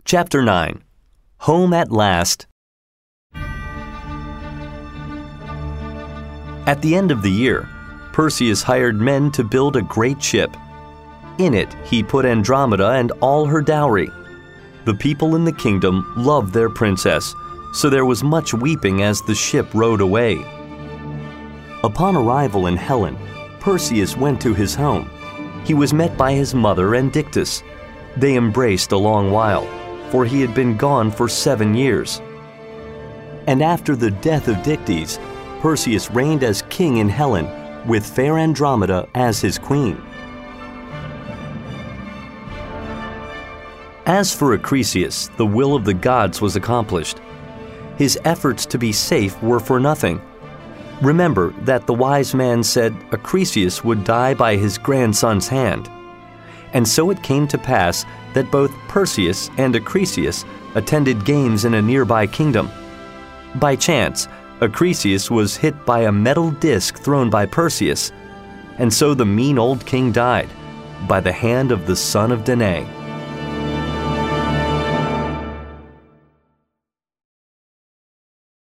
Chapter 9. Home at Last. At the end of the year, Perseus hired men to build a great ship. In it, he put Andromeda and all her dowry. The people in the kingdom loved their princess, so there was much weeping as the ship rowed away. Upon arrival in Helen, Perseus went to his home. He was met by his mother and Dictys. They embraced a long while, for he had been gone for 7 years. And after the death of Dictys, Perseus reigned as king in Helen, with fair Andromeda as his queen. As for Acrisius, the will of the gods was accomplished. His efforts to be safe were for nothing. Remember that the wise man said Acrisius would die by his grandson's hand. And so it came to pass that both Perseus and Acrisius attended games in a nearby kingdom. By chance, Acrisius was hit by a metal disc thrown by Perseus, and so the mean old king died by the hand of the son of Danae.